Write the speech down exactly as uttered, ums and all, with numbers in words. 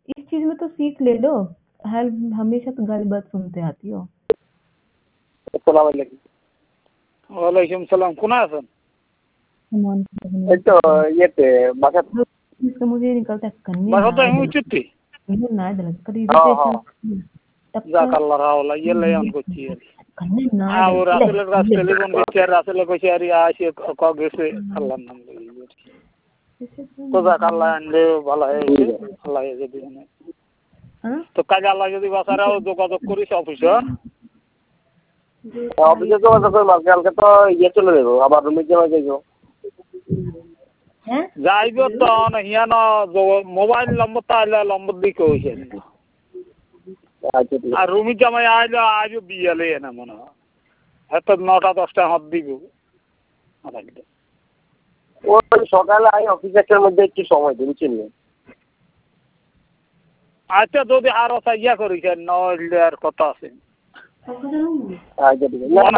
इस चीज में तो सीख ले लो। हर हमेशा तो गाली बात सुनते आती हो। ওয়ালাইকুম সালাম। কোন আছেন? सामान এই তো ইয়েতে বাসা इसका मुझे निकलता कन्ने বাসা তো ना আমি दल উচিতই। कन्ने ना दल कभी হ্যাঁ হ্যাঁ irritation যাক আল্লাহ রাওলা ইয়েলে অন করছি আর कन्ने ना আ ও दल রাসেলের কাছ টেলিফোন করছি আর রাসেলে কইছে আর আসে ক গেছে আল্লাহর নাম লই তো যাক আল্লাহ আনলে ভালো হয়েছে আল্লাহ যদি মানে হ্যাঁ তো কাজে আল্লাহ যদি বাসারাও যোগাযোগ করিস অফিসে অফিসে যোগাযোগ করবো কালকে তো ইয়ে চলে যাবো আবার রুমে যাওয়া যাইব হ্যাঁ যাইব তো হিয়ান মোবাইল নম্বর তো আইলে নম্বর দিকে হয়েছে আচ্ছা ঠিক আর রুমি জামাই আইলে আজও বিয়ালে না মনে হয় হয়তো নটা দশটা হাত দিব ওই সকালে আই অফিস একটার মধ্যে একটু সময় দিন চিনি আচ্ছা যদি আরো ইয়া করিস নইলে আর কথা আছে আচ্ছা ঠিক আছে